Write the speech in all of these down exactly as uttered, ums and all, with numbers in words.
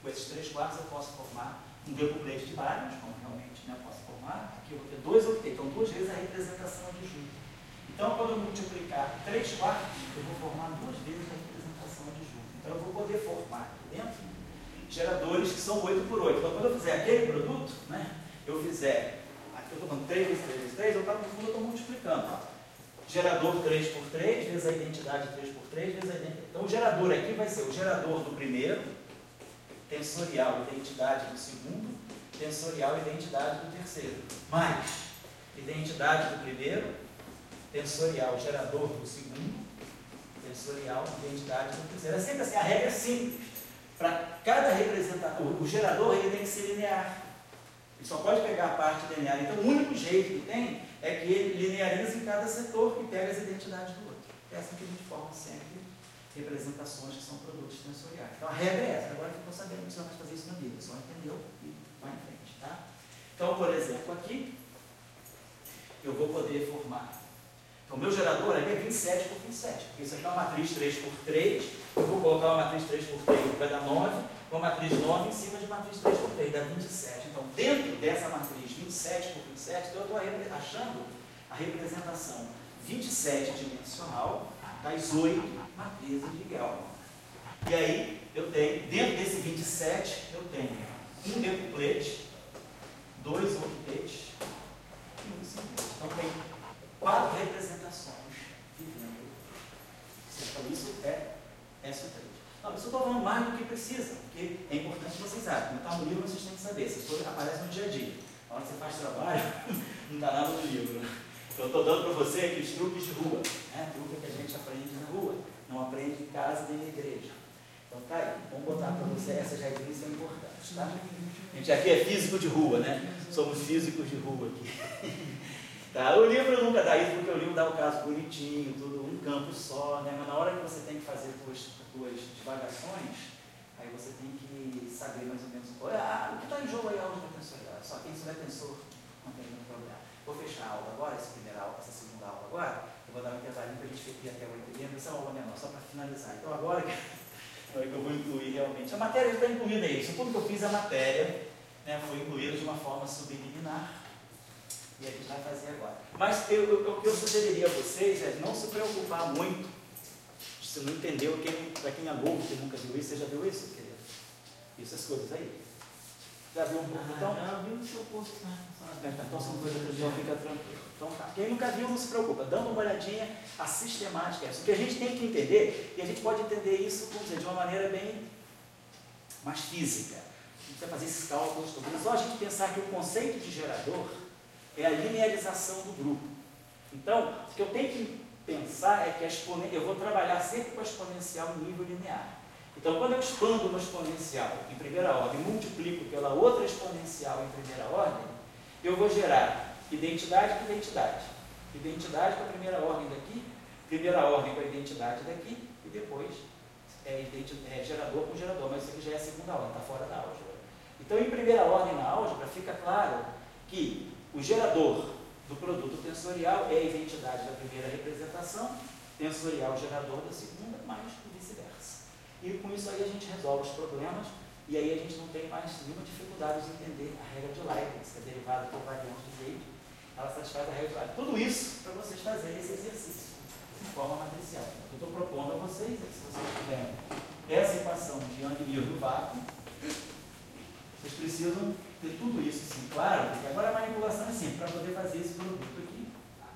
Com esses três quartos eu posso formar um decuplete de bários, como realmente, né, posso formar. Aqui eu vou ter dois octetos, então duas vezes a representação adjunta. Então, quando eu multiplicar três quartos, eu vou formar duas vezes a representação adjunta. Então, eu vou poder formar aqui dentro geradores que são oito por oito. Então, quando eu fizer aquele produto, né, eu fizer, aqui eu estou falando três vezes três vezes três, eu estou no fundo, eu estou multiplicando. Ó. Gerador três por três, vezes a identidade três por três, vezes a identidade. Então, o gerador aqui vai ser o gerador do primeiro, tensorial identidade do segundo, tensorial identidade do terceiro, mais identidade do primeiro, tensorial gerador do segundo, tensorial identidade do terceiro. É sempre assim, a regra é simples. Para cada representação, o gerador ele tem que ser linear. Ele só pode pegar a parte linear. Então, o único jeito que tem é que ele lineariza em cada setor e pega as identidades do outro. É assim que a gente forma sempre representações que são produtos tensoriais. Então, a regra é essa. Agora ficou sabendo que você vai fazer isso na vida. Só entendeu e vai em frente, tá? Então, por exemplo, aqui, eu vou poder formar. Então, o meu gerador aqui é vinte e sete por vinte e sete. Porque isso aqui é uma matriz três por três. Eu vou colocar uma matriz três por três, que vai dar nove. Uma matriz nove em cima de matriz três por três, dá vinte e sete. Então, dentro dessa matriz vinte e sete por vinte e sete, então eu estou achando a representação vinte e sete dimensional das oito matrizes de Gell-Mann. E aí, eu tenho, dentro desse vinte e sete, eu tenho um decuplete, dois octetes e um simplete. Então, tem quatro representações vivendo. Então, isso é S três. Não, isso eu estou falando mais do que precisa, porque é importante que vocês saibam. Como está no livro, vocês têm que saber. Essas coisas aparecem no dia a dia. Na hora que você faz trabalho, não está nada no livro. Né? Então, eu estou dando para você aqueles truques de rua. Né? Truque que a gente aprende na rua, não aprende em casa nem na igreja. Então, tá aí. Vamos botar para você essas regrinhas são importantes. Tá? A gente aqui é físico de rua, né? Somos físicos de rua aqui. Tá? O livro nunca dá isso, porque o livro dá o caso bonitinho, tudo um campo só, né? Mas na hora que você tem que fazer suas, suas divagações, aí você tem que saber mais ou menos qual é. Ah, o que está em jogo aí é a álgebra tensorial. Só quem souber tensor não tem muito problema. Vou fechar a aula agora, essa primeira aula, essa segunda aula agora. Eu vou dar um intervalinho para a gente ir até oito e meia, essa é uma aula menor, só para finalizar. Então agora que eu vou incluir realmente. A matéria já está incluída aí. Isso tudo que eu fiz a matéria, né, foi incluída de uma forma subliminar. E a gente vai fazer agora. Mas eu, eu, o que eu sugeriria a vocês é não se preocupar muito. Se não entendeu, para quem é novo, que nunca viu isso, você já viu isso, querido? Essas coisas aí. Já viu um pouco? Então, ah, viu o seu posto. então são coisas que já fica tranquilo. Então tá. Quem nunca viu, não se preocupa. Dando uma olhadinha, a sistemática é essa. O que a gente tem que entender, e a gente pode entender isso, vamos dizer, de uma maneira bem mais física. A gente vai fazer esses cálculos todos. Mas só a gente pensar que o conceito de gerador é a linearização do grupo. Então, o que eu tenho que pensar é que a exponen... eu vou trabalhar sempre com a exponencial em nível linear. Então, quando eu expando uma exponencial em primeira ordem e multiplico pela outra exponencial em primeira ordem, eu vou gerar identidade com identidade. Identidade com a primeira ordem daqui, primeira ordem com a identidade daqui, e depois é, identi... é gerador com gerador. Mas isso aqui já é a segunda ordem, está fora da álgebra. Então, em primeira ordem na álgebra, fica claro que o gerador do produto tensorial é a identidade da primeira representação, tensorial gerador da segunda, mais vice-versa. E com isso aí a gente resolve os problemas e aí a gente não tem mais nenhuma dificuldade de entender a regra de Leibniz, que é derivada por variante de Leibniz, ela satisfaz a regra de Leibniz. Tudo isso para vocês fazerem esse exercício de forma matricial. O que eu estou propondo a vocês é que se vocês tiverem essa equação de Young-Mills do vácuo, vocês precisam ter tudo isso assim, claro, porque agora a manipulação é simples, para poder fazer esse produto aqui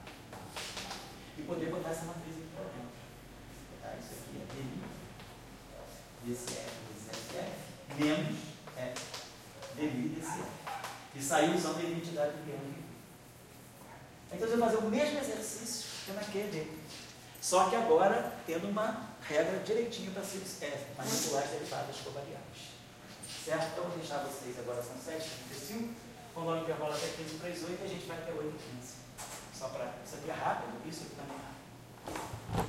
e poder botar essa matriz aqui para dentro. Tá? Isso aqui é dmi, dcf, dcf, menos f, dmi, dcf. E saiu usando a identidade do Young. Então, você vai fazer o mesmo exercício que na Q D. Só que agora tendo uma regra direitinho para se é, manipular as derivadas covariáveis. Certo? Então, vou deixar vocês agora, são sete e trinta e cinco, vamos dar um intervalo até quinze para as oito e a gente vai até oito e quinze. Só para. Isso aqui é rápido, isso aqui também é rápido.